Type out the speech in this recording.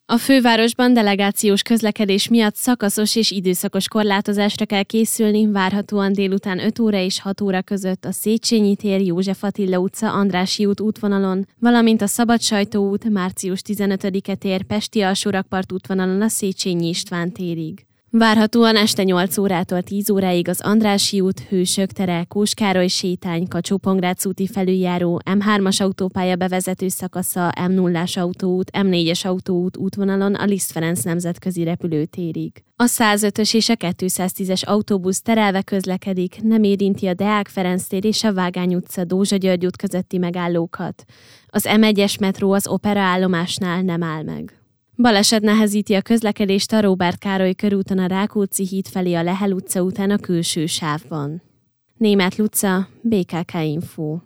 A fővárosban delegációs közlekedés miatt szakaszos és időszakos korlátozásra kell készülni, várhatóan délután 5 óra és 6 óra között a Széchenyi tér, József Attila utca, Andrássy út útvonalon, valamint a Szabad Sajtó út, március 15-e tér, Pesti Alsórakpart útvonalon a Széchenyi István térig. Várhatóan este 8 órától 10 óráig az Andrássy út, Hősök tere, Kós Károly sétány, Kacsó-Pongrác úti felüljáró, M3-as autópálya bevezető szakasza, M0-as autóút, M4-es autóút útvonalon a Liszt Ferenc nemzetközi repülőtérig. A 105-ös és a 210-es autóbusz terelve közlekedik, nem érinti a Deák Ferenc tér és a Vágány utca, Dózsa György út közötti megállókat. Az M1-es metró az Opera állomásnál nem áll meg. Baleset nehezíti a közlekedést a Róbert Károly körúton a Rákóczi híd felé a Lehel utca után a külső sávban. Németh Luca, BKK Info.